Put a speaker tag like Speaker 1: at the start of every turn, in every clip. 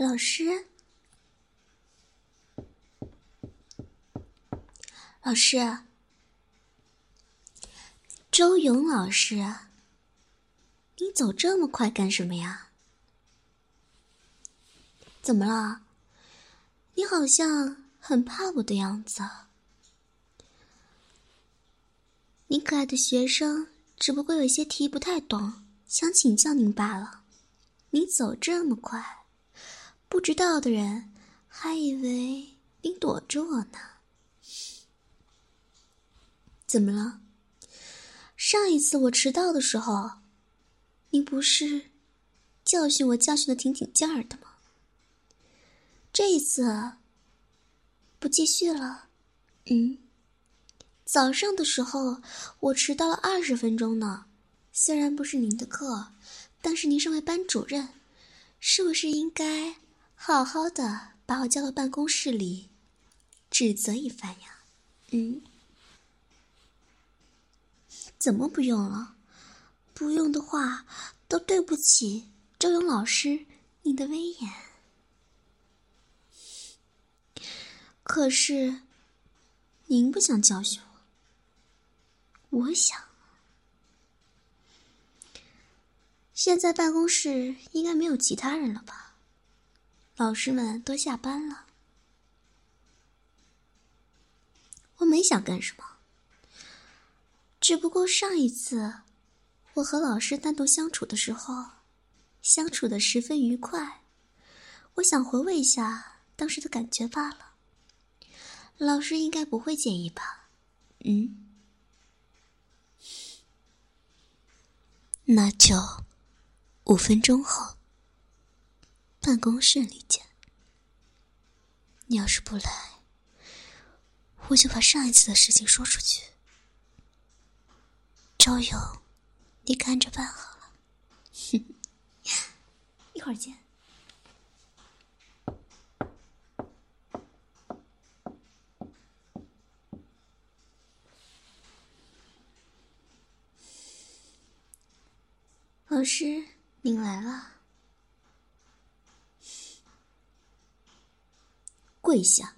Speaker 1: 老师，老师，周勇老师，你走这么快干什么呀？怎么了？你好像很怕我的样子。你可爱的学生只不过有些题不太懂，想请教您罢了。你走这么快，不知道的人还以为您躲着我呢。怎么了？上一次我迟到的时候，你不是教训我教训得挺劲儿的吗？这一次不继续了？早上的时候我迟到了20分钟呢。虽然不是您的课，但是您身为班主任，是不是应该好好的把我叫到办公室里指责一番呀？怎么不用了？不用的话都对不起周勇老师你的威严。可是您不想教训我，我想。现在办公室应该没有其他人了吧？老师们都下班了。我没想干什么，只不过上一次我和老师单独相处的时候，相处得十分愉快，我想回味一下当时的感觉罢了。老师应该不会介意吧？那就5分钟后办公室里见。你要是不来，我就把上一次的事情说出去。周勇，你看着办好了。一会儿见。老师，您来了。跪下。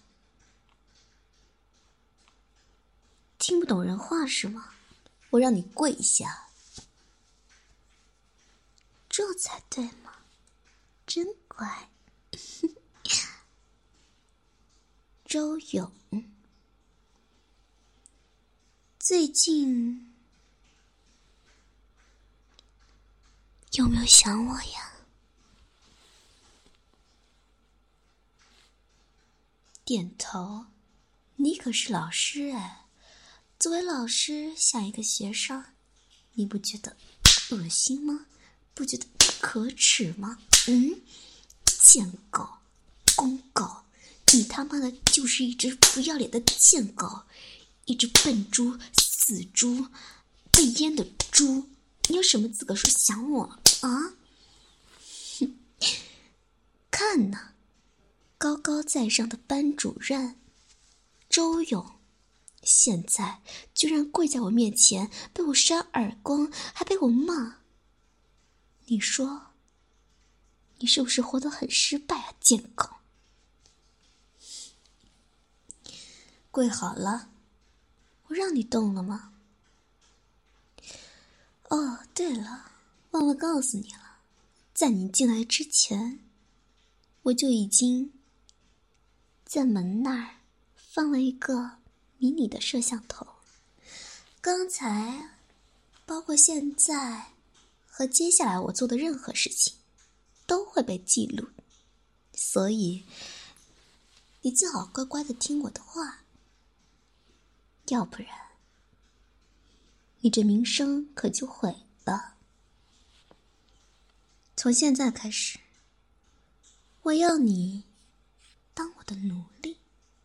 Speaker 1: 听不懂人话是吗？我让你跪下。这才对嘛，真乖。周勇，最近有没有想我呀？点头。你可是老师哎，作为老师想一个学生，你不觉得恶心吗？不觉得可耻吗？贱狗，公狗，你他妈的就是一只不要脸的贱狗，一只笨猪、死猪、被阉的猪，你有什么资格说想我啊？看呐，高高在上的班主任周勇，现在居然跪在我面前，被我扇耳光，还被我骂。你说，你是不是活得很失败啊，贱狗？跪好了，我让你动了吗？哦，对了，忘了告诉你了，在你进来之前，我就已经在门那儿放了一个迷你的摄像头。刚才，包括现在和接下来我做的任何事情，都会被记录，所以你最好乖乖的听我的话，要不然你这名声可就毁了。从现在开始，我要你当我的奴隶。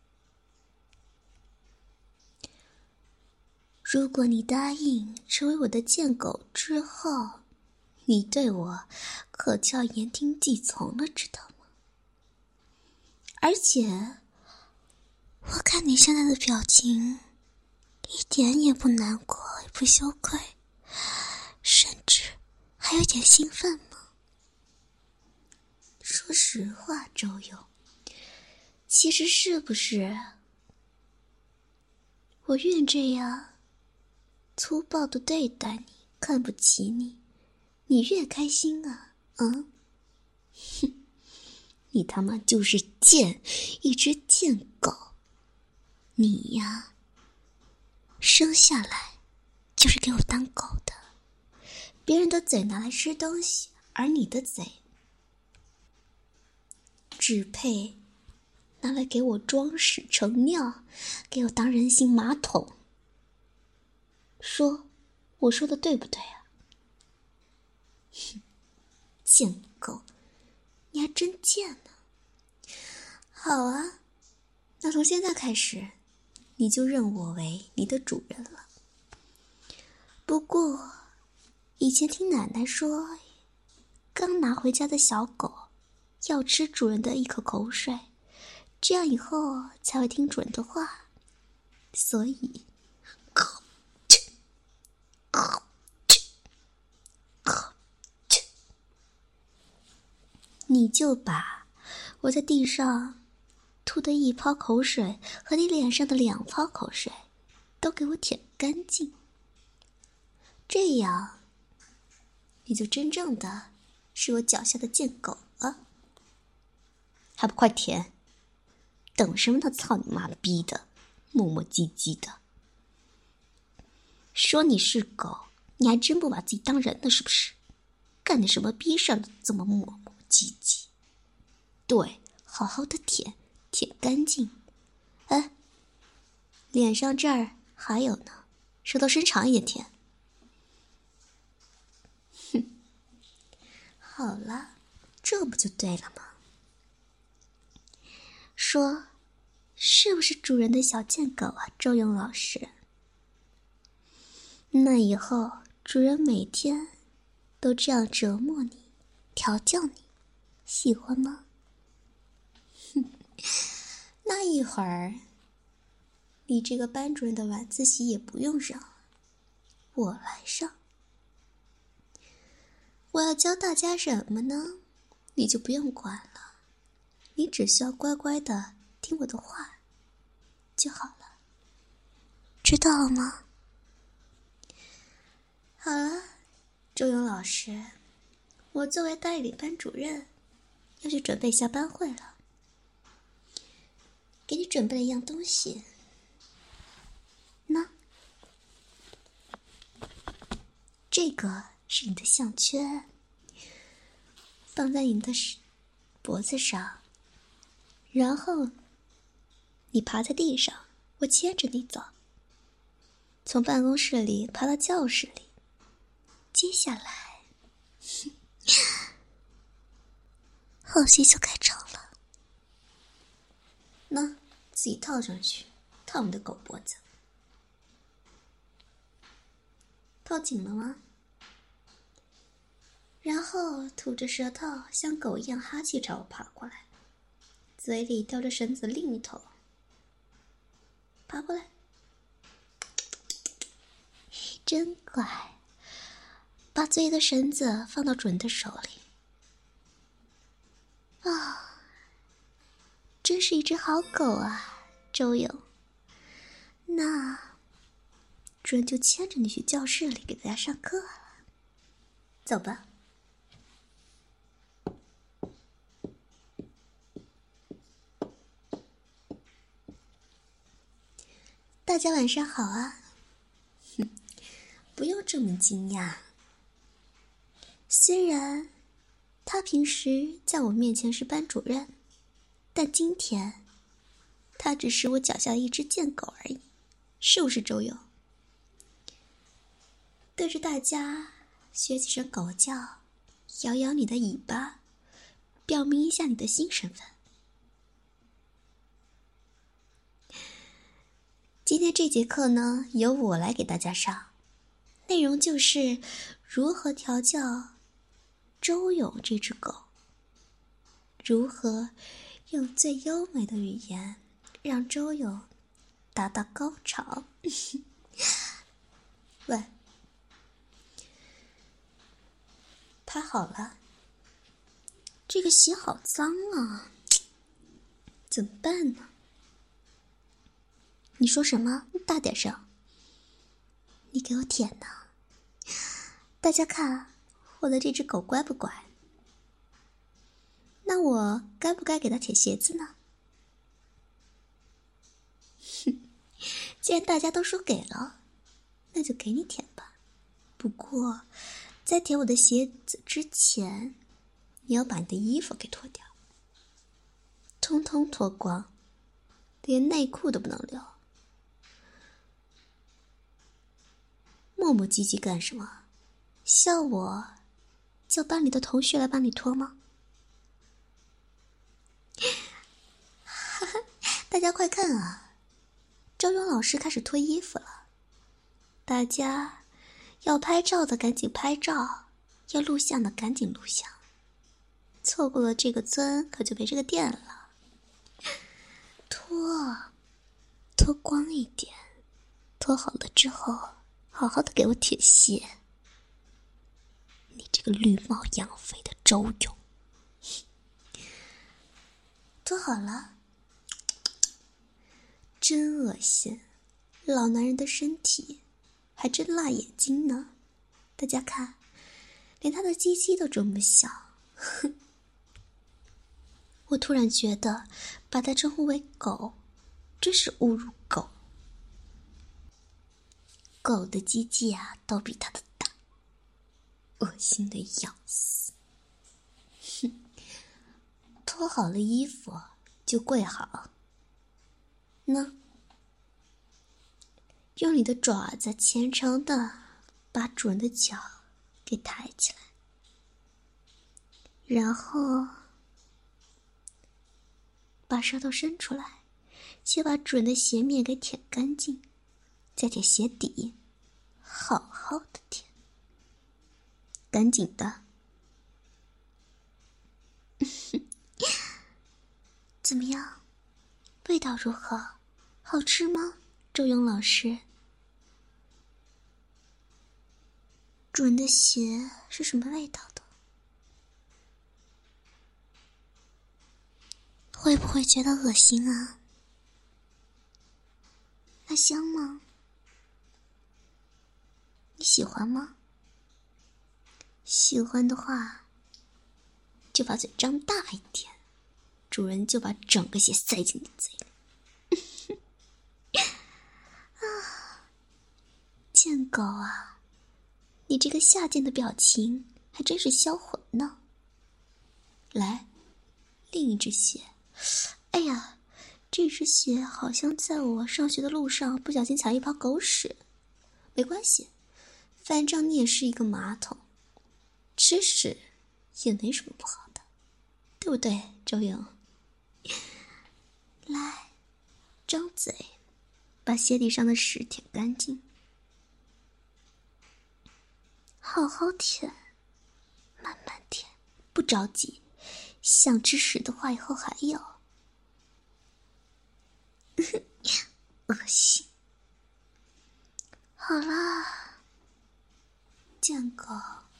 Speaker 1: 如果你答应成为我的贱狗之后，你对我可就要言听计从了，知道吗？而且我看你现在的表情一点也不难过，也不羞愧，甚至还有点兴奋吗？ 说实话，周勇，其实是不是我越这样粗暴的对待你，看不起你，你越开心啊？哼，你他妈就是贱，一只贱狗！你呀，生下来就是给我当狗的。别人的嘴拿来吃东西，而你的嘴只配拿来给我装屎盛尿，给我当人形马桶。说，我说的对不对啊？贱狗，你还真贱呢。好啊，那从现在开始，你就认我为你的主人了。不过，以前听奶奶说，刚拿回家的小狗要吃主人的一口口水，这样以后才会听主人的话。所以，你就把我在地上吐的1泡口水和你脸上的2泡口水都给我舔干净，这样你就真正的是我脚下的贱狗了。还不快舔？等什么呢？操你妈逼的，磨磨唧唧的。说你是狗，你还真不把自己当人呢，是不是？干点什么逼事儿这么磨磨唧唧？对，好好的舔，舔干净。哎，脸上这儿还有呢，舌头伸长一点舔。哼，好了，这不就对了吗？说，是不是主人的小贱狗啊，周勇老师？那以后主人每天都这样折磨你，调教你，喜欢吗？哼，那一会儿你这个班主任的晚自习也不用上，我来上。我要教大家什么呢？你就不用管了，你只需要乖乖的听我的话就好了，知道了吗？好了，周勇老师，我作为代理班主任要去准备下班会了，给你准备了一样东西。那这个是你的项圈，放在你的脖子上，然后你爬在地上，我牵着你走，从办公室里爬到教室里。接下来后戏就开场了。那自己套上去，套你的狗脖子，套紧了吗？然后吐着舌头像狗一样哈气朝我爬过来，嘴里叼着绳子另一头爬过来。真乖，把嘴里的绳子放到主人的手里。啊，真是一只好狗啊，周勇。那主人就牵着你去教室里给大家上课了。走吧。大家晚上好啊。哼，不用这么惊讶。虽然他平时在我面前是班主任，但今天他只是我脚下的一只贱狗而已，是不是周勇？对着大家学几声狗叫，摇摇你的尾巴，表明一下你的新身份。今天这节课呢，由我来给大家上，内容就是如何调教周勇这只狗，如何用最优美的语言让周勇达到高潮。喂，趴好了， 这个鞋好脏啊，怎么办呢？你说什么？大点声！你给我舔呢！大家看我的这只狗乖不乖？那我该不该给它舔鞋子呢？既然大家都说给了，那就给你舔吧。不过，在舔我的鞋子之前，你要把你的衣服给脱掉，通通脱光，连内裤都不能留。磨磨唧唧干什么？笑我叫班里的同学来帮你脱吗？哈哈，大家快看啊！周勇老师开始脱衣服了。大家要拍照的赶紧拍照，要录像的赶紧录像。错过了这个村，可就没这个店了。脱光一点，脱好了之后，好好的给我舔鞋。你这个绿帽养肥的周勇。脱好了，真恶心，老男人的身体还真辣眼睛呢。大家看，连他的鸡鸡都这么小。我突然觉得把他称呼为狗真是侮辱狗。狗的鸡鸡啊都比他的大，恶心的要死。哼，脱好了衣服就跪好。那用你的爪子虔诚的把主人的脚给抬起来，然后把舌头伸出来，先把主人的鞋面给舔干净，再舔鞋底，好好的舔，赶紧的。怎么样？味道如何？好吃吗？周勇老师，主人的鞋是什么味道的？会不会觉得恶心啊？那香吗？你喜欢吗？喜欢的话，就把嘴张大一点，主人就把整个鞋塞进你嘴里。啊，贱狗啊，你这个下贱的表情还真是销魂呢。来，另一只鞋。哎呀，这只鞋好像在我上学的路上不小心踩了一泡狗屎。没关系，反正你也是一个马桶，吃屎也没什么不好的，对不对，周勇？来，张嘴，把鞋底上的屎舔干净，好好舔，慢慢舔，不着急，想吃屎的话以后还有。恶心。好啦，贱狗，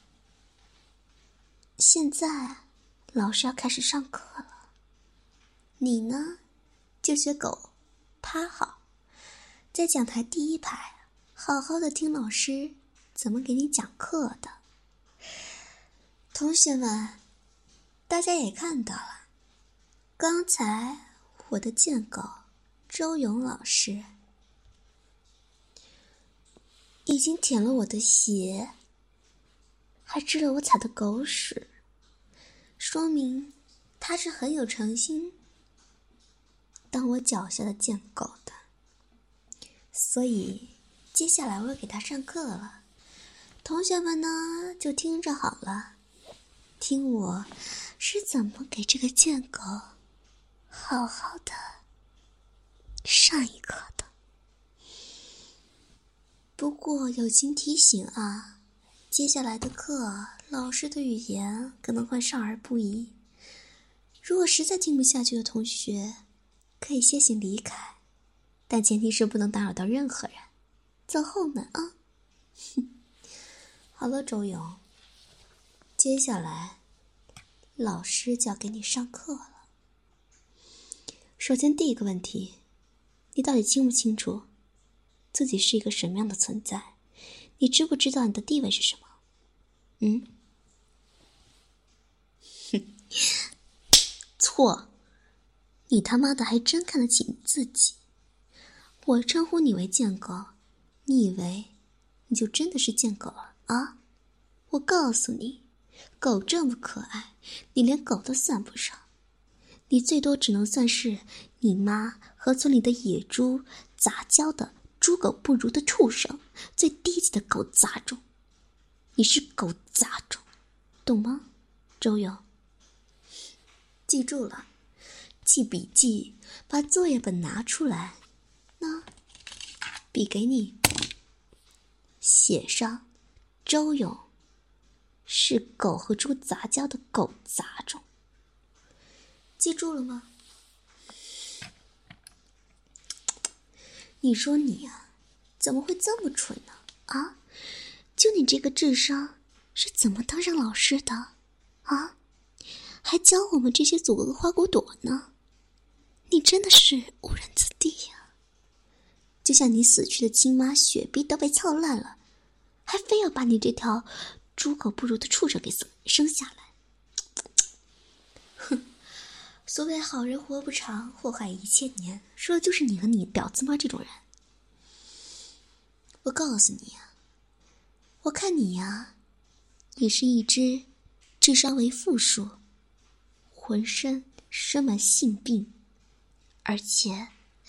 Speaker 1: 现在老师要开始上课了，你呢就学狗趴好，在讲台第一排好好的听老师怎么给你讲课的。同学们，大家也看到了，刚才我的贱狗周勇老师已经舔了我的鞋，还吃了我踩的狗屎，说明他是很有诚心当我脚下的贱狗的。所以接下来我要给他上课了，同学们呢就听着好了，听我是怎么给这个贱狗好好的上一课的。不过友情提醒啊，接下来的课老师的语言可能会少儿不宜，如果实在听不下去的同学可以先行离开，但前提是不能打扰到任何人，走后门啊。好了，周勇，接下来老师就要给你上课了。首先第一个问题，你到底清不清楚自己是一个什么样的存在？你知不知道你的地位是什么？错，你他妈的还真看得起你自己。我称呼你为贱狗，你以为你就真的是贱狗了啊？我告诉你，狗这么可爱，你连狗都算不上，你最多只能算是你妈和村里的野猪杂交的猪狗不如的畜生，最低级的狗杂种。你是狗杂种，懂吗，周勇？记住了，记笔记，把作业本拿出来。那笔给你，写上周勇是狗和猪杂交的狗杂种。记住了吗？你说你啊，怎么会这么蠢呢？啊，就你这个智商，是怎么当上老师的？啊，还教我们这些祖宗花骨朵呢？你真的是误人子弟呀！就像你死去的亲妈雪碧都被操烂了，还非要把你这条猪狗不如的畜生给生下来。哼，所谓好人活不长，祸害1000年，说的就是你和你婊子妈这种人。我告诉你啊，我看你呀，也是一只智商为负数，浑身生满性病，而且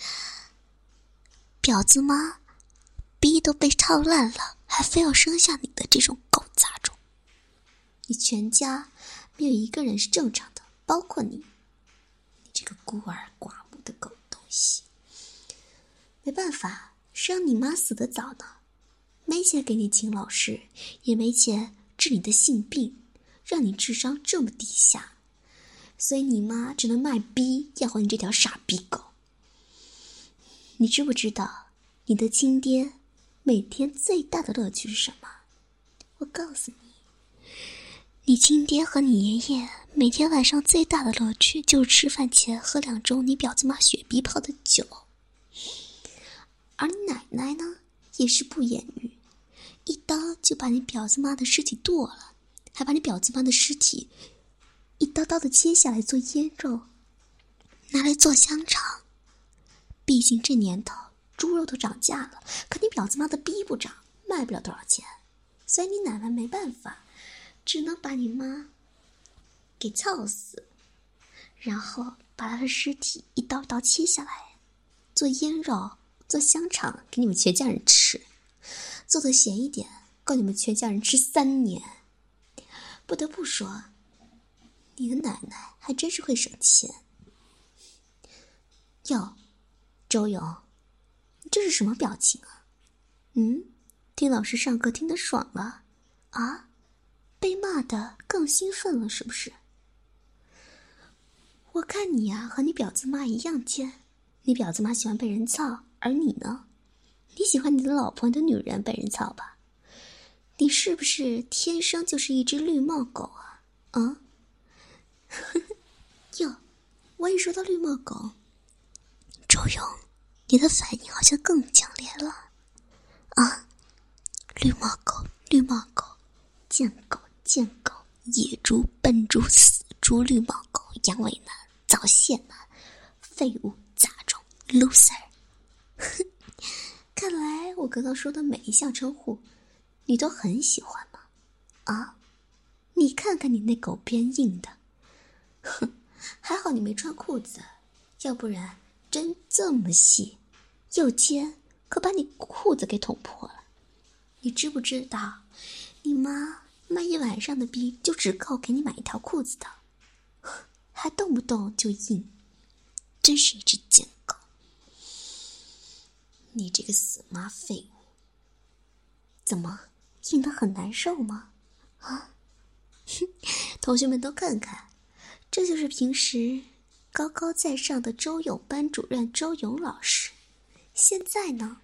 Speaker 1: 婊子妈逼都被操烂了，还非要生下你的这种狗杂种。你全家没有一个人是正常的，包括你这个孤儿寡母的狗东西。没办法，是让你妈死得早呢，没钱给你请老师，也没钱治你的性病，让你智商这么低下，所以你妈只能卖逼养活你这条傻逼狗。你知不知道你的亲爹每天最大的乐趣是什么？我告诉你，你亲爹和你爷爷每天晚上最大的乐趣就是吃饭前喝2盅你婊子妈雪碧泡的酒。而你奶奶呢，也是不言语，一刀就把你婊子妈的尸体剁了，还把你婊子妈的尸体一刀刀的切下来做腌肉，拿来做香肠。毕竟这年头猪肉都涨价了，可你婊子妈的逼不涨，卖不了多少钱，所以你奶奶没办法，只能把你妈给操死，然后把她的尸体一刀刀切下来做腌肉，做香肠给你们全家人吃，做得咸一点够你们全家人吃3年。不得不说，你的奶奶还真是会省钱。哟，周勇，你这是什么表情啊？听老师上课听得爽了啊？被骂得更兴奋了是不是？我看你呀，和你婊子妈一样贱。你婊子妈喜欢被人操，而你呢？你喜欢你的老婆、你的女人被人操吧？你是不是天生就是一只绿帽狗啊？啊？哟，我一说到绿帽狗，周勇，你的反应好像更强烈了啊！绿帽狗，绿帽狗，贱狗，贱狗，野猪，笨猪，死猪，绿帽狗，阳痿男，早泄男，废物，杂种 ，loser。看来我刚刚说的每一项称呼，你都很喜欢吗？啊？你看看你那狗边硬的，哼，还好你没穿裤子，要不然真这么细又尖，可把你裤子给捅破了。你知不知道，你妈卖一晚上的逼就只够给你买一条裤子的，还动不动就硬，真是一只贱狗。你这个死妈废物，怎么硬得很难受吗？啊？同学们都看看，这就是平时高高在上的周勇班主任周勇老师。现在呢，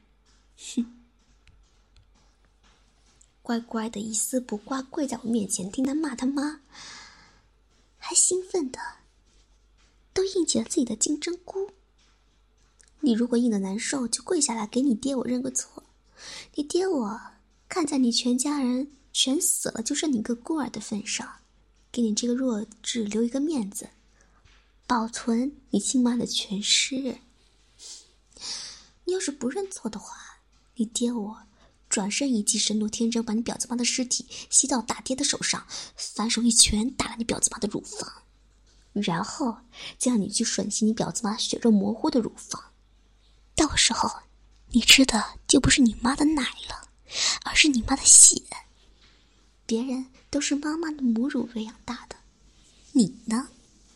Speaker 1: 乖乖的一丝不挂跪在我面前听他骂他妈， 还兴奋的都硬起了自己的金针菇。你如果硬得难受，就跪下来给你爹我认个错。你爹我看在你全家人全死了就剩你个孤儿的份上，给你这个弱智留一个面子，保存你亲妈的全尸。你要是不认错的话，你爹我转身一记神奴天征，把你婊子妈的尸体吸到大爹的手上，反手一拳打了你婊子妈的乳房，然后再让你去吮吸你婊子妈血肉模糊的乳房。到时候你吃的就不是你妈的奶了，而是你妈的血。别人都是妈妈的母乳喂养大的，你呢？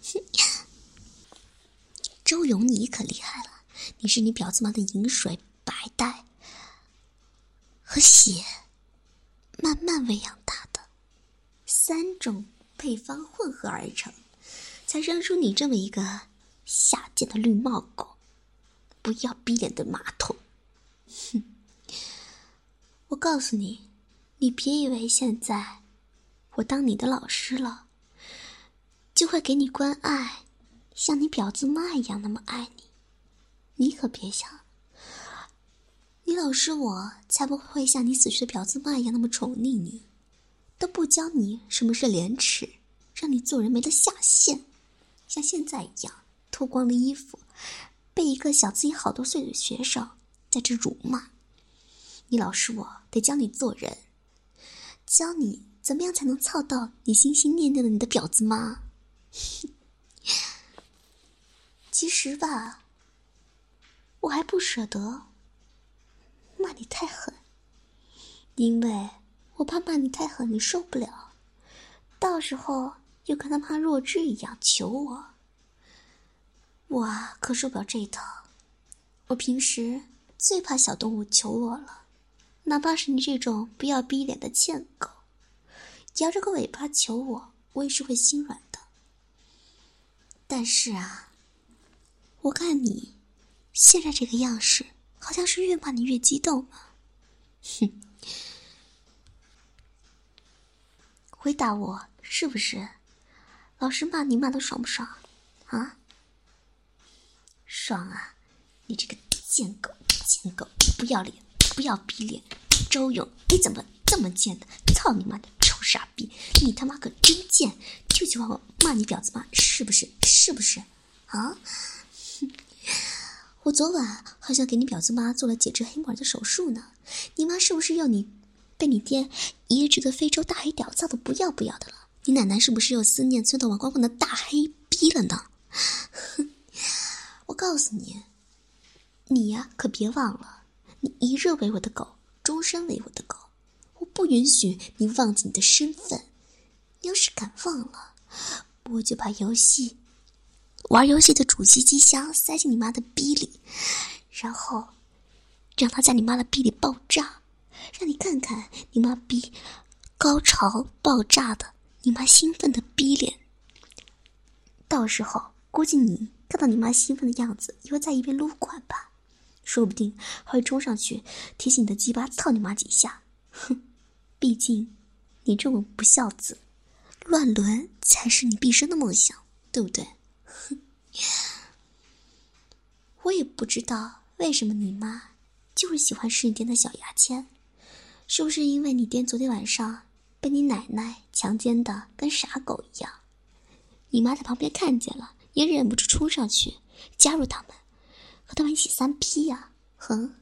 Speaker 1: 周勇，你可厉害了，你是你婊子妈的饮水、白带和血慢慢喂养大的，3种配方混合而成，才生出你这么一个下贱的绿帽狗，不要逼脸的马桶。哼！我告诉你，你别以为现在我当你的老师了，就会给你关爱，像你婊子妈一样那么爱你。你可别想，你老师我才不会像你死去的婊子妈一样那么宠溺你，都不教你什么是廉耻，让你做人没了下限，像现在一样脱光了衣服，被一个小自己好多岁的学生在这辱骂。你老师我得教你做人，教你怎么样才能操到你心心念念的你的婊子妈。其实吧，我还不舍得骂你太狠，因为我怕骂你太狠你受不了，到时候又跟他妈弱智一样求我。我啊可受不了这一套，我平时最怕小动物求我了，哪怕是你这种不要逼脸的贱狗，摇着个尾巴求我，我也是会心软的。但是啊，我看你现在这个样式，好像是越骂你越激动啊。哼，回答我，是不是？老师骂你骂得爽不爽啊？爽啊！你这个贱狗，贱狗，不要脸，不要逼脸！周勇，你怎么这么贱的？操你妈的臭傻逼！你他妈可真贱！就喜欢我骂你婊子妈，是不是？是不是？啊？我昨晚好像给你婊子妈做了解肢黑木耳的手术呢，你妈是不是要你被你爹移植的非洲大黑屌造的不要不要的了？你奶奶是不是又思念村头王光凤的大黑逼了呢？我告诉你，你呀可别忘了，你一日为我的狗，终身为我的狗，我不允许你忘记你的身份。你要是敢忘了，我就把玩游戏的主机机箱塞进你妈的逼里，然后让它在你妈的逼里爆炸，让你看看你妈逼高潮爆炸的你妈兴奋的逼脸。到时候估计你看到你妈兴奋的样子，也会在一边撸管吧，说不定还会冲上去提醒你的鸡巴操你妈几下。哼，毕竟你这么不孝子，乱伦才是你毕生的梦想，对不对？哼，我也不知道为什么你妈就是喜欢吃你爹的小牙签，是不是因为你爹昨天晚上被你奶奶强奸的跟傻狗一样，你妈在旁边看见了，也忍不住冲上去加入他们，和他们一起3P呀？哼，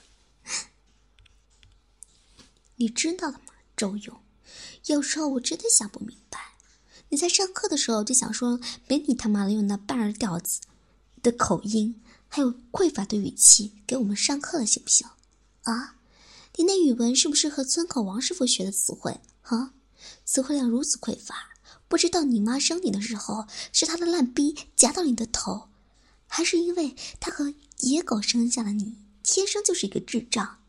Speaker 1: 你知道的吗，周勇？有时候我真的想不明白，你在上课的时候就想说，没你他妈的用那半儿调子的口音，还有匮乏的语气给我们上课了，行不行？啊，你那语文是不是和村口王师傅学的词汇啊？词汇量如此匮乏，不知道你妈生你的时候是她的烂逼夹到你的头，还是因为她和野狗生下了你，天生就是一个智障。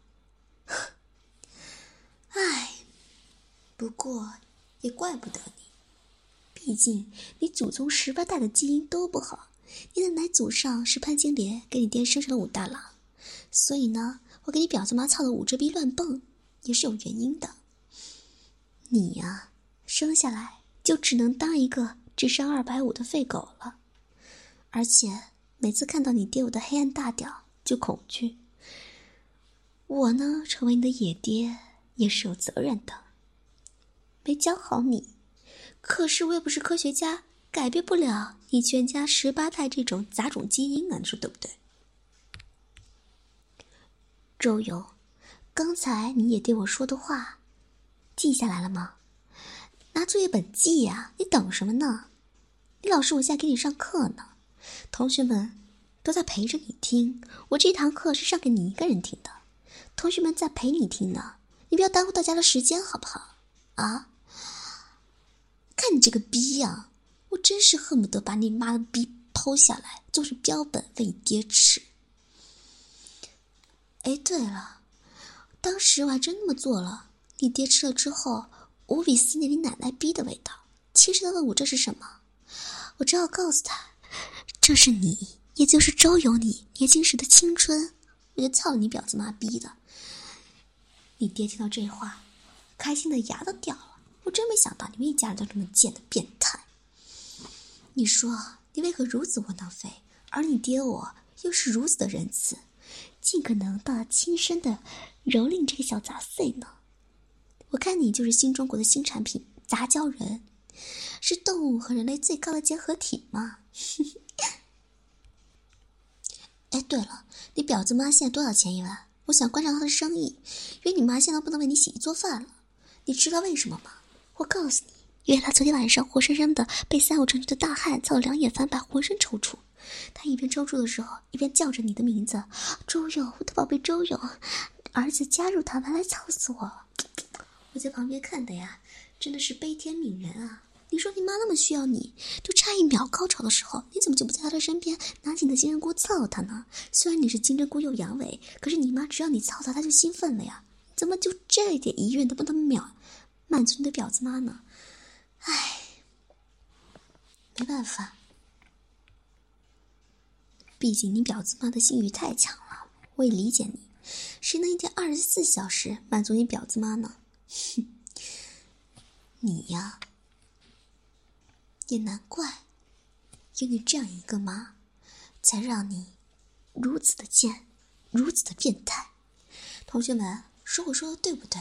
Speaker 1: 唉，不过也怪不得你，毕竟你祖宗18代的基因都不好，你的奶祖上是潘金莲给你爹生成了武大郎，所以呢，我给你婊子妈操的捂着逼乱蹦也是有原因的。你呀，生下来就只能当一个智商250的废狗了。而且每次看到你爹我的黑暗大屌就恐惧。我呢，成为你的野爹也是有责任的。没教好你，可是我又不是科学家，改变不了你全家18代这种杂种基因啊，你说对不对？周游，刚才你也对我说的话记下来了吗？拿作业本记呀，你等什么呢？你老师我现在给你上课呢，同学们都在陪着你听，我这堂课是上给你一个人听的，同学们在陪你听呢，你不要耽误大家的时间好不好？啊？看你这个逼呀，我真是恨不得把你妈的逼剖下来做成标本喂你爹吃。哎，对了，当时我还真那么做了，你爹吃了之后无比思念你奶奶逼的味道。其实他问我这是什么，我只好告诉他，这是你，也就是周游你年轻时的青春，我就操你婊子妈逼的。你爹听到这话开心的牙都掉了，我真没想到你们一家人都这么贱的变态。你说你为何如此窝囊废，而你爹我又是如此的仁慈，尽可能的亲身的蹂躏这个小杂碎呢？我看你就是新中国的新产品杂交人，是动物和人类最高的结合体嘛。哎，对了，你婊子妈现在多少钱一晚？我想关上她的生意，因为你妈现在不能为你洗衣做饭了。你知道为什么吗？我告诉你，因为她昨天晚上活生生的被3、5成群的大汉操得两眼翻白，浑身抽搐。她一边抽搐的时候，一边叫着你的名字，周游，我的宝贝周游，儿子加入他们来操死我。我在旁边看的呀，真的是悲天悯人啊。你说你妈那么需要你，就差1秒高潮的时候，你怎么就不在她的身边拿起你的金针菇操她呢？虽然你是金针菇又阳痿，可是你妈只要你操她，她就兴奋了呀。怎么就这一点遗愿都不能满足你的婊子妈呢？唉，没办法，毕竟你婊子妈的性欲太强了，我也理解你。谁能一天24小时满足你婊子妈呢？哼，你呀，也难怪有你这样一个妈，才让你如此的贱，如此的变态。同学们，说我说的对不对？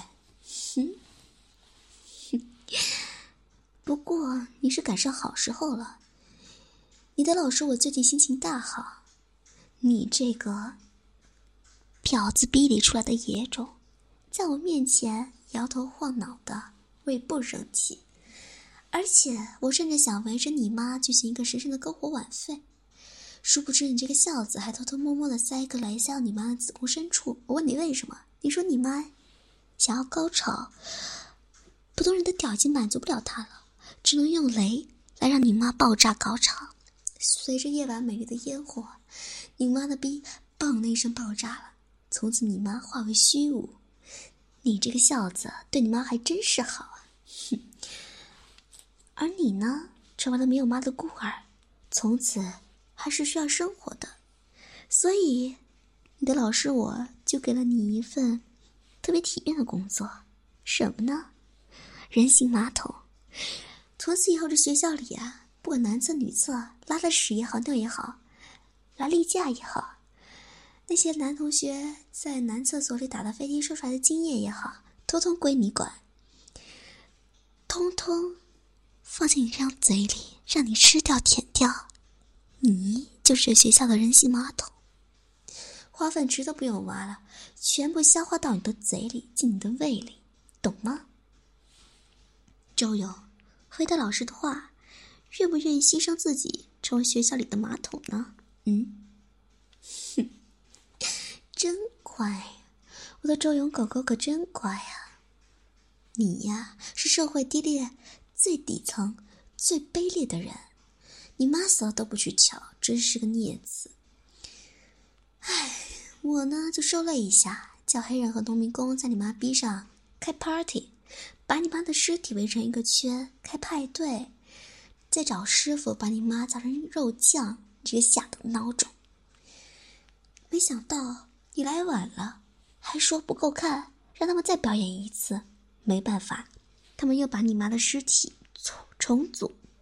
Speaker 1: 不过你是赶上好时候了，你的老师我最近心情大好，你这个婊子逼里出来的野种，在我面前摇头晃脑的，我也不生气。而且我甚至想围着你妈举行一个神圣的篝火晚会，殊不知你这个孝子还偷偷摸摸的塞一个雷塞到你妈的子宫深处。我问你为什么，你说你妈想要高潮，普通人的屌已经满足不了她了，只能用雷来让你妈爆炸高潮。随着夜晚美丽的烟火，你妈的逼砰的一声爆炸了，从此你妈化为虚无。你这个孝子对你妈还真是好啊。哼。而你呢，成为了没有妈的孤儿，从此还是需要生活的。所以你的老师我就给了你一份特别体面的工作，什么呢？人形马桶。从此以后这学校里啊，不管男厕女厕，拉的屎也好，尿也好，拉例假也好，那些男同学在男厕所里打的飞机说出来的经验也好，通通归你管，通通放进你这张嘴里，让你吃掉舔掉。你就是学校的人形马桶，化粪池都不用挖了，全部消化到你的嘴里，进你的胃里，懂吗？周游，回答老师的话，愿不愿意牺牲自己成为学校里的马桶呢？哼，真乖，我的周游狗狗可真乖啊。你呀，是社会低劣最底层最卑劣的人，你妈死了都不去瞧，真是个孽子。唉，我呢就收了一下，叫黑人和农民工在你妈逼上开 party， 把你妈的尸体围成一个圈开派对，再找师傅把你妈砸成肉酱，这个下等孬种。没想到你来晚了，还说不够看，让他们再表演一次。没办法，他们又把你妈的尸体重组，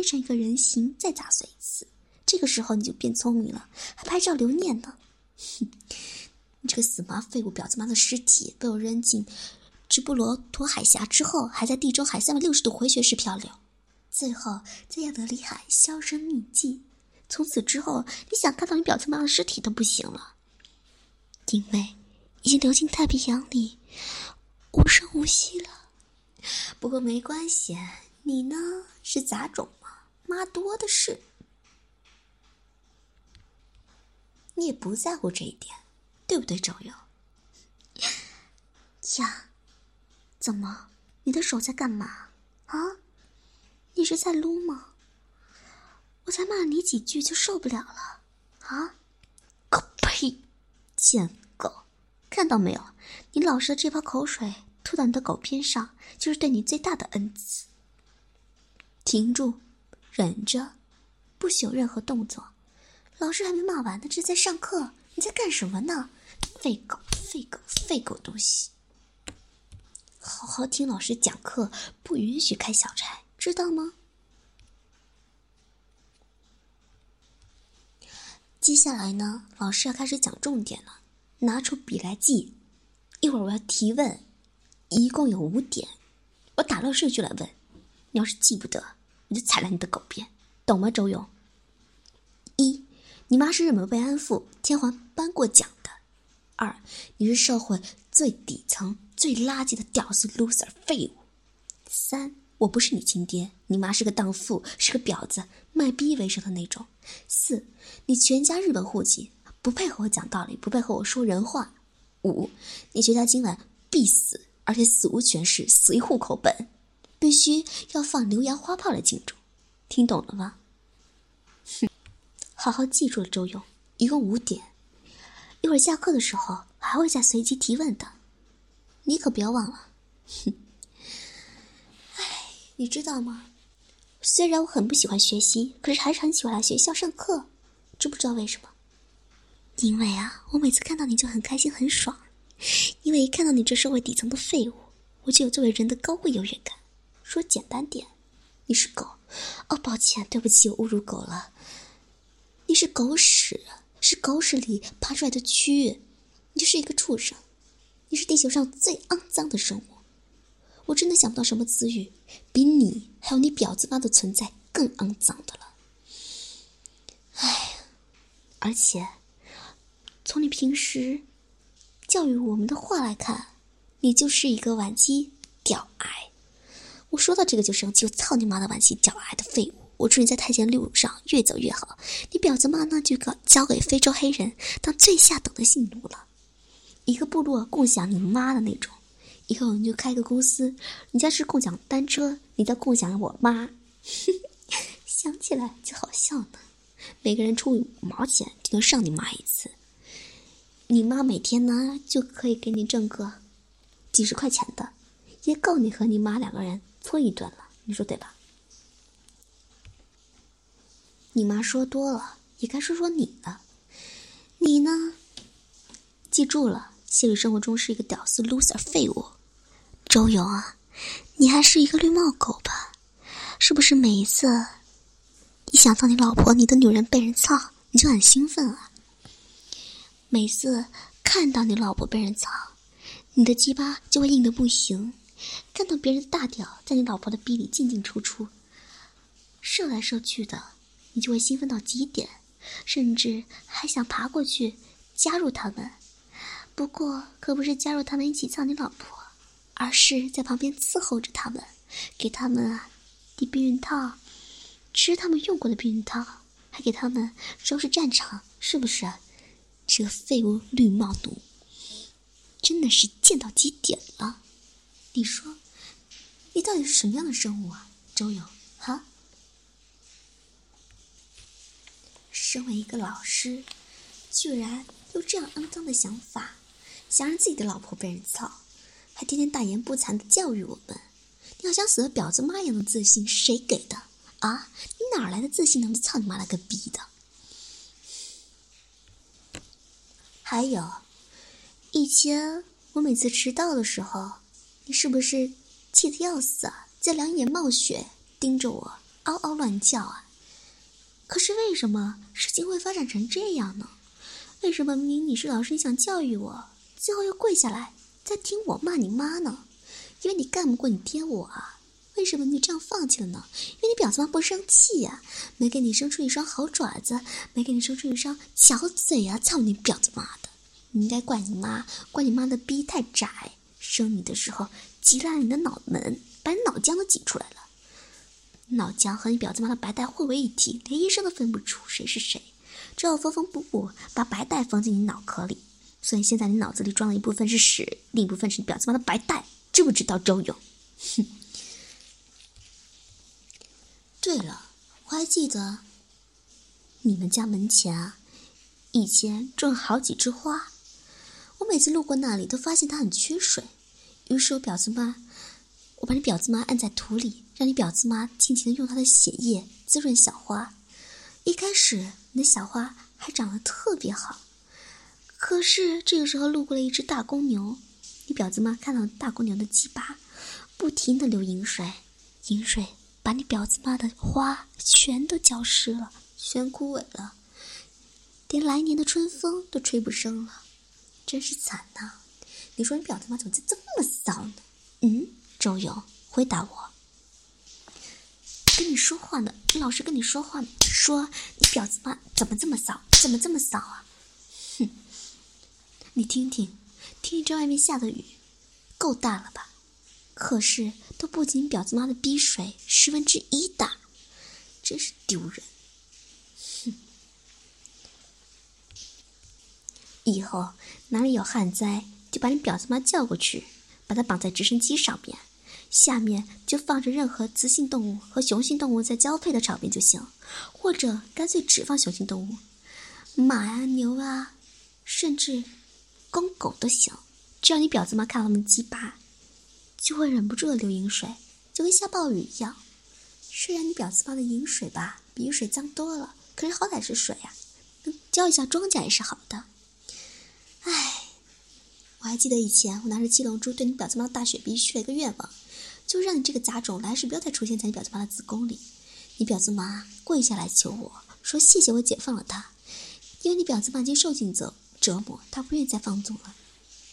Speaker 1: 捏成一个人形再砸碎一次。这个时候你就变聪明了，还拍照留念呢。哼，你这个死妈废物，婊子妈的尸体被我扔进直布罗陀海峡之后，还在地中海360度回旋式漂流，最后在亚得里海销声匿迹。从此之后，你想看到你婊子妈的尸体都不行了，因为已经流进太平洋里，无声无息了。不过没关系，你呢是杂种嘛，妈多的是。你也不在乎这一点，对不对，周游？呀，怎么？你的手在干嘛？啊？你是在撸吗？我才骂了你几句就受不了了，啊？狗呸！贱狗，看到没有？你老师的这泡口水吐到你的狗边上，就是对你最大的恩赐。停住，忍着，不许有任何动作。老师还没骂完呢，这是在上课，你在干什么呢？废狗，废狗，废狗东西！好好听老师讲课，不允许开小差，知道吗？接下来呢，老师要开始讲重点了，拿出笔来记。一会儿我要提问，一共有5点，我打乱顺序来问。你要是记不得，我就踩烂你的狗便，懂吗，周勇？1，你妈是日本慰安妇，天皇颁过奖的。2，你是社会最底层、最垃圾的屌丝 loser 废物。3，我不是你亲爹，你妈是个荡妇，是个婊子，卖逼为生的那种。4，你全家日本户籍，不配和我讲道理，不配和我说人话。5，你全家今晚必死，而且死无全尸，死于户口本，必须要放牛羊花炮来庆祝。听懂了吗？好好记住了，周勇，一共5点。一会儿下课的时候还会再随机提问的，你可不要忘了。哎，你知道吗？虽然我很不喜欢学习，可是还是很喜欢来学校上课。知不知道为什么？因为啊，我每次看到你就很开心很爽。因为一看到你这社会底层的废物，我就有作为人的高贵优越感。说简单点，你是狗。哦，抱歉，对不起，我侮辱狗了。你是狗屎，是狗屎里爬出来的蛆，你就是一个畜生，你是地球上最肮脏的生物。我真的想不到什么词语比你还有你婊子妈的存在更肮脏的了。唉，而且从你平时教育我们的话来看，你就是一个晚期屌癌。我说到这个就生气，我操你妈的晚期屌癌的废物！我祝你在太监路上越走越好，你婊子妈那就交给非洲黑人当最下等的性奴了。一个部落共享你妈的那种，以后你就开个公司，人家是共享单车，你再共享我妈。想起来就好笑呢，每个人出5毛钱就能上你妈一次，你妈每天呢就可以给你挣个几十块钱的，也够你和你妈2个人搓一顿了，你说对吧？你妈说多了，也该说说你了。你呢？记住了，现实生活中是一个屌丝 loser 废物。周勇啊，你还是一个绿帽狗吧？是不是每一次一想到你老婆、你的女人被人操，你就很兴奋啊？每次看到你老婆被人操，你的鸡巴就会硬得不行。看到别人的大屌在你老婆的逼里进进出出，射来射去的，你就会兴奋到极点，甚至还想爬过去加入他们。不过可不是加入他们一起操你老婆，而是在旁边伺候着他们，给他们递避孕套，吃他们用过的避孕套，还给他们收拾战场，是不是？这个废物绿帽奴真的是贱到极点了。你说你到底是什么样的生物啊，周勇？哈？身为一个老师，居然有这样肮脏的想法，想让自己的老婆被人操，还天天大言不惭地教育我们。你好像死了婊子妈一样的自信，谁给的啊？你哪来的自信能操你妈了个逼的？还有，以前我每次迟到的时候，你是不是气得要死啊？在两眼冒血盯着我， 嗷嗷乱叫啊。可是为什么事情会发展成这样呢？为什么明明你是老师，你想教育我，最后又跪下来再听我骂你妈呢？因为你干不过你爹我啊。为什么你这样放弃了呢？因为你婊子妈不生气呀，没给你生出一双好爪子，没给你生出一双巧嘴啊！操你婊子妈的！你应该怪你妈，怪你妈的逼太窄，生你的时候挤烂了你的脑门，把你脑浆都挤出来了。脑浆和你婊子妈的白带混为一体，连医生都分不出谁是谁，只好缝缝补补把白带缝进你脑壳里。所以现在你脑子里装了一部分是屎，另一部分是你婊子妈的白带，知不知道周勇？哼！对了，我还记得你们家门前啊，以前种了好几枝花，我每次路过那里都发现它很缺水，于是我把你婊子妈按在土里，让你婊子妈尽情的用她的血液滋润小花。一开始你的小花还长得特别好，可是这个时候路过了一只大公牛，你婊子妈看到大公牛的鸡巴不停的流饮水，饮水把你婊子妈的花全都浇湿了，全枯萎了，连来年的春风都吹不生了，真是惨呐！你说你婊子妈怎么就这么骚呢？周勇，回答我。跟你说话呢，老师跟你说话呢，说你婊子妈怎么这么骚，怎么这么骚啊？哼！你听听这外面下的雨，够大了吧？可是都不及你婊子妈的逼水1/10大，真是丢人！哼！以后哪里有旱灾，就把你婊子妈叫过去，把她绑在直升机上面，下面就放着任何雌性动物和雄性动物在交配的场面就行，或者干脆只放雄性动物，马啊、牛啊，甚至公狗都行。只要你婊子妈看到他们鸡巴，就会忍不住的流饮水，就跟下暴雨一样。虽然你婊子妈的饮水吧比雨水脏多了，可是好歹是水啊，能浇一下庄稼也是好的。唉，我还记得以前我拿着七龙珠对你婊子妈的大血逼许了一个愿望，就是让你这个杂种来世不要再出现在你婊子妈的子宫里。你婊子妈跪下来求我，说谢谢我解放了她，因为你婊子妈已经受尽折磨，她不愿意再放纵了。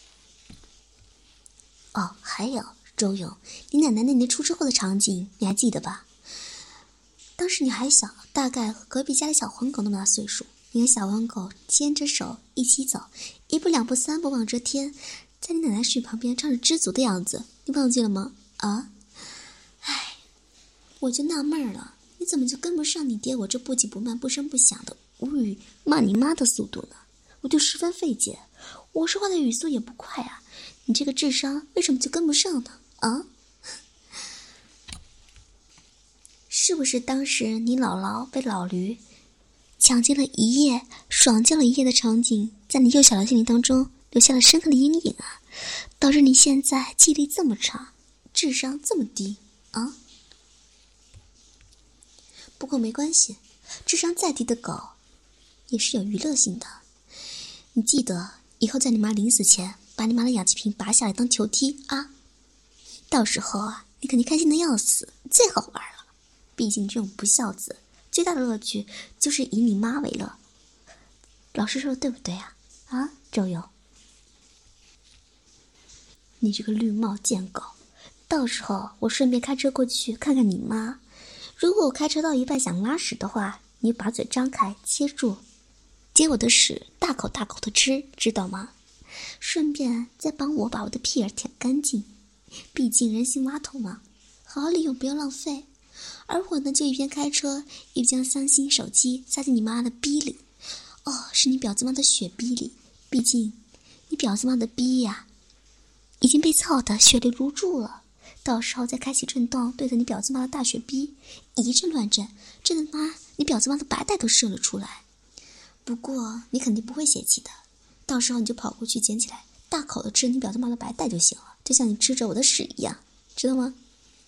Speaker 1: 哦，还有周勇，你奶奶那年出车祸的场景你还记得吧？当时你还小，大概和隔壁家的小黄狗那么大岁数，你和小黄狗牵着手一起走，一步两步三步望着天，在你奶奶睡旁边唱着知足的样子，你忘记了吗？啊，唉，我就纳闷了，你怎么就跟不上你爹我这不急不慢不声不响的无语骂你妈的速度呢？我就十分费解，我说话的语速也不快啊，你这个智商为什么就跟不上呢？啊？是不是当时你姥姥被老驴抢进了一夜，爽叫了一夜的场景，在你幼小的心灵当中留下了深刻的阴影啊，导致你现在记忆力这么差，智商这么低啊？不过没关系，智商再低的狗也是有娱乐性的。你记得以后在你妈临死前把你妈的氧气瓶拔下来当球踢啊，到时候啊你肯定开心的要死，最好玩了。毕竟这种不孝子最大的乐趣就是以你妈为乐，老师说对不对啊？啊，周勇，你这个绿帽贱狗，到时候我顺便开车过去看看你妈，如果我开车到一半想拉屎的话，你把嘴张开接住，接我的屎大口大口的吃，知道吗？顺便再帮我把我的屁眼舔干净，毕竟人性马桶嘛，好好利用不要浪费。而我呢就一边开车一边将三星手机塞进你妈的逼里，哦，是你婊子妈的血逼里，毕竟你婊子妈的逼呀已经被操得血流如注了，到时候再开启震动，对着你婊子妈的大血逼一阵乱震，震得妈你婊子妈的白带都射了出来。不过你肯定不会泄气的，到时候你就跑过去捡起来大口的吃你婊子妈的白带就行了，就像你吃着我的屎一样，知道吗？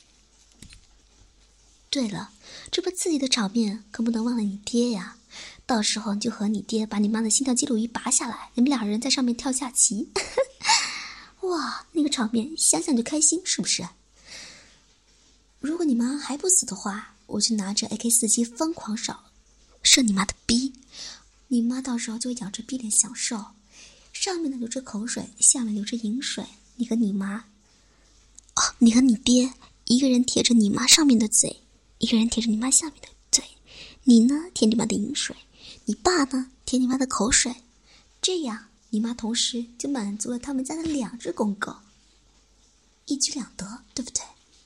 Speaker 1: 对了，这么刺激的场面可不能忘了你爹呀，到时候你就和你爹把你妈的心跳记录仪拔下来，你们俩人在上面跳下棋哇，那个场面想想就开心，是不是？如果你妈还不死的话， 我就拿着 AK47疯狂射你妈的逼，你妈到时候就会仰着逼脸享受，上面呢流着口水，下面流着饮水，你和你妈，你和你爹，一个人舔着你妈上面的嘴，一个人舔着你妈下面的嘴，你呢舔你妈的饮水，你爸呢舔你妈的口水，这样你妈同时就满足了他们家的2只公狗，一举两得，对不对？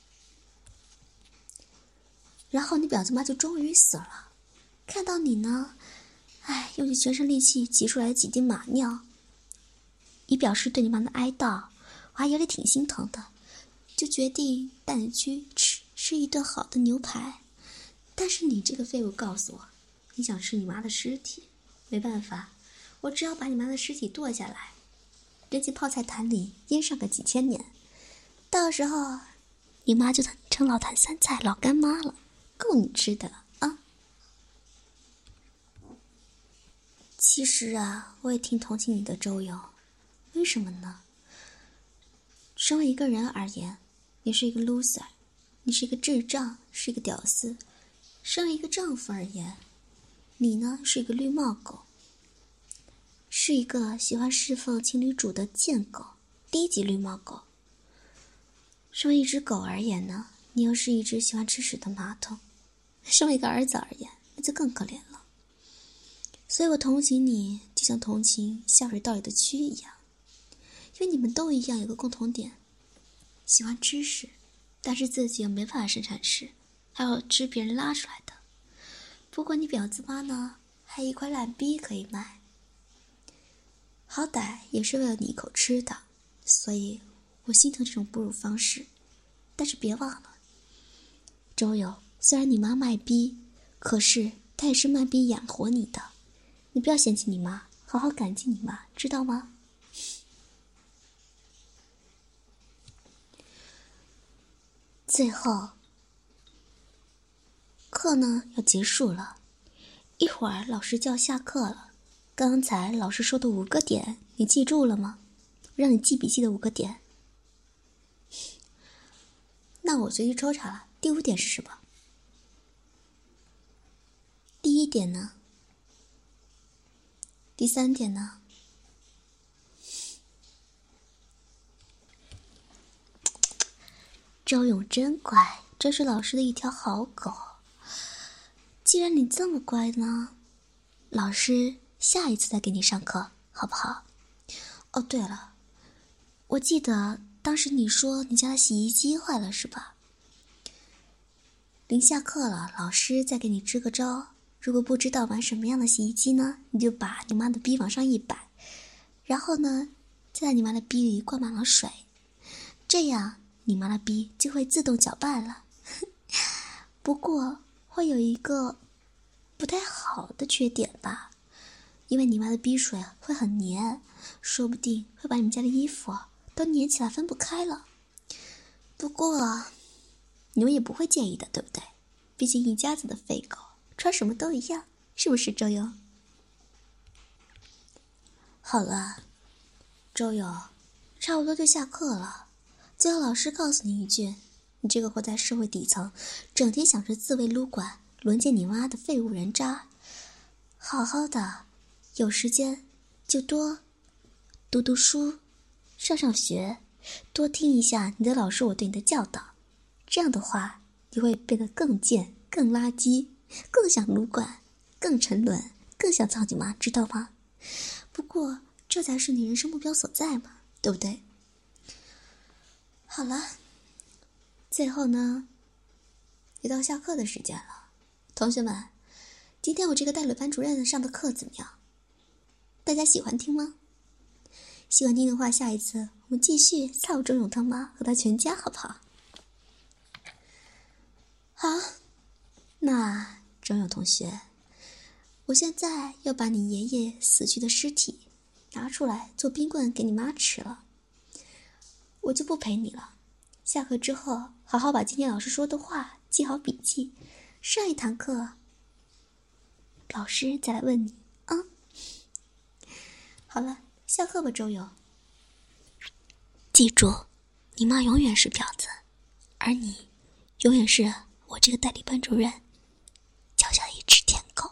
Speaker 1: 然后你婊子妈就终于死了，看到你呢，用尽全身力气挤出来几滴马尿，以表示对你妈的哀悼，我还有点挺心疼的，就决定带你去吃一顿好的牛排。但是你这个废物告诉我，你想吃你妈的尸体，没办法，我只好把你妈的尸体剁下来，扔进泡菜坛里腌上个几千年，到时候你妈就成老坛酸菜老干妈了，够你吃的了啊！其实啊，我也挺同情你的周游，为什么呢？身为一个人而言，你是一个 loser， 你是一个智障，是一个屌丝。身为一个丈夫而言，你呢是一个绿帽狗，是一个喜欢侍奉情侣主的贱狗，低级绿帽狗。身为一只狗而言呢，你又是一只喜欢吃屎的马桶。身为一个儿子而言，那就更可怜了。所以我同情你，就像同情下水道里的蛆一样，因为你们都一样有个共同点，喜欢吃屎，但是自己又没办法生产屎，还要吃别人拉出来的。不过你婊子妈呢，还一块烂逼可以卖，好歹也是为了你一口吃的，所以我心疼这种哺乳方式。但是别忘了，周游，虽然你妈卖逼，可是她也是卖逼养活你的，你不要嫌弃你妈，好好感激你妈，知道吗？最后，课呢要结束了，一会儿老师就要下课了。刚才老师说的5个点，你记住了吗？让你记笔记的5个点。那我随机抽查了，第5点是什么？第1点呢？第3点呢？周勇真乖，这是老师的一条好狗。既然你这么乖呢，老师下一次再给你上课，好不好？哦，对了，我记得当时你说你家的洗衣机坏了是吧？临下课了，老师再给你支个招，如果不知道玩什么样的洗衣机呢，你就把你妈的逼往上一摆，然后呢，再在你妈的逼里灌满了水，这样你妈的逼就会自动搅拌了。不过会有一个不太好的缺点吧，因为你妈的逼水会很黏，说不定会把你们家的衣服都黏起来分不开了。不过你们也不会介意的，对不对？毕竟一家子的废狗，穿什么都一样，是不是周游？好了，周游，差不多就下课了。最后老师告诉你一句，你这个活在社会底层，整天想着自卫撸管，轮奸你妈的废物人渣，好好的，有时间就多读读书，上上学，多听一下你的老师我对你的教导，这样的话你会变得更贱、更垃圾、更想撸管、更沉沦、更想操你妈，知道吗？不过这才是你人生目标所在嘛，对不对？好了，最后呢，也到下课的时间了。同学们，今天我这个带队班主任上的课怎么样？大家喜欢听吗？喜欢听的话，下一次我们继续操周勇他妈和他全家，好不好？好，那周勇同学，我现在要把你爷爷死去的尸体拿出来做冰棍给你妈吃了，我就不陪你了。下课之后，好好把今天老师说的话记好笔记，上一堂课老师再来问你啊。好了，下课吧，周游。记住，你妈永远是婊子，而你永远是我我这个代理班主任交下一只舔狗。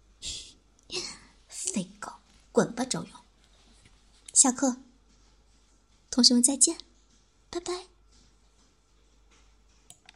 Speaker 1: 废狗，滚吧周勇。下课，同学们再见，拜拜。